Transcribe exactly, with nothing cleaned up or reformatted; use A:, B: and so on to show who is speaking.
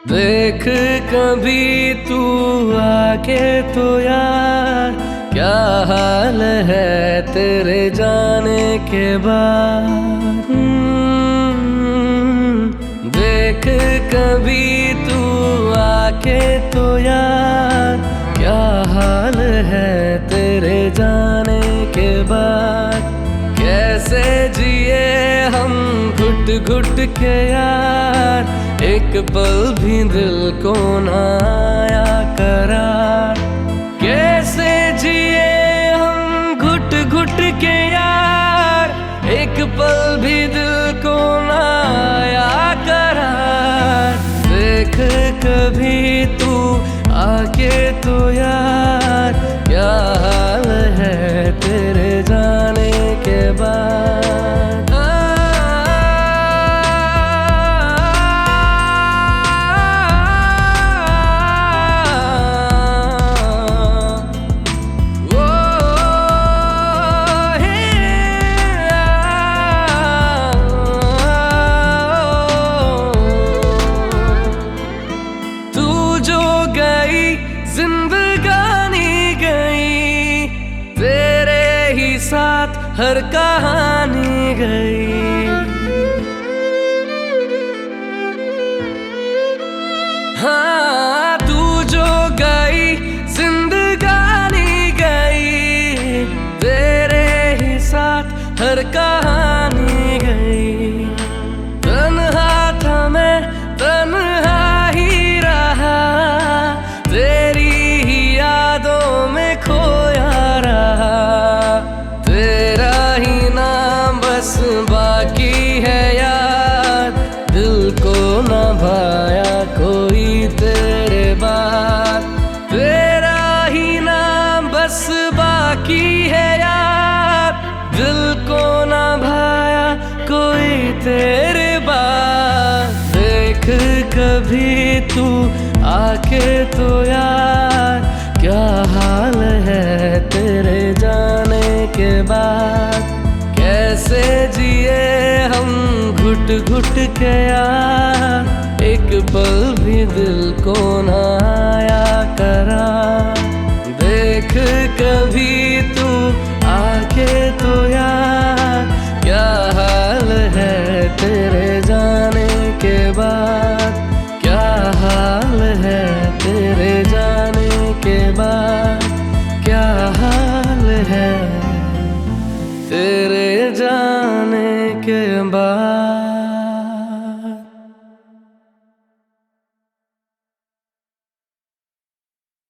A: देख कभी तू आके तो यार, क्या हाल है तेरे जाने के बाद। देख कभी तू आके तो यार, क्या हाल है तेरे जाने के बाद। कैसे जिए हम घुट घुट के यार, एक पल भी दिल को ना आया करार। कैसे जिए हम घुट घुट के यार, एक पल भी दिल को ना आया करार। देख कभी तू आके तो यार, क्या हाल है तेरे जाने के बाद। जिंदगानी गई तेरे ही साथ, हर कहानी गई। हाँ तू जो गई जिंदगानी गई, तेरे ही साथ हर कहानी गई। तन्हा था मैं तन्हा ही रहा, तेरी ही यादों में खोया रहा। तेरा ही नाम बस बाकी है यार, दिल को ना भाया कोई तेरे बाद। तेरा ही नाम बस बाकी है यार, दिल को ना भाया कोई तेरे बाद। देख कभी तू आके तो यार, क्या हाल है तेरे जाने के बाद। कैसे जिए हम घुट घुट के यार, एक पल भी दिल को ना आया करार।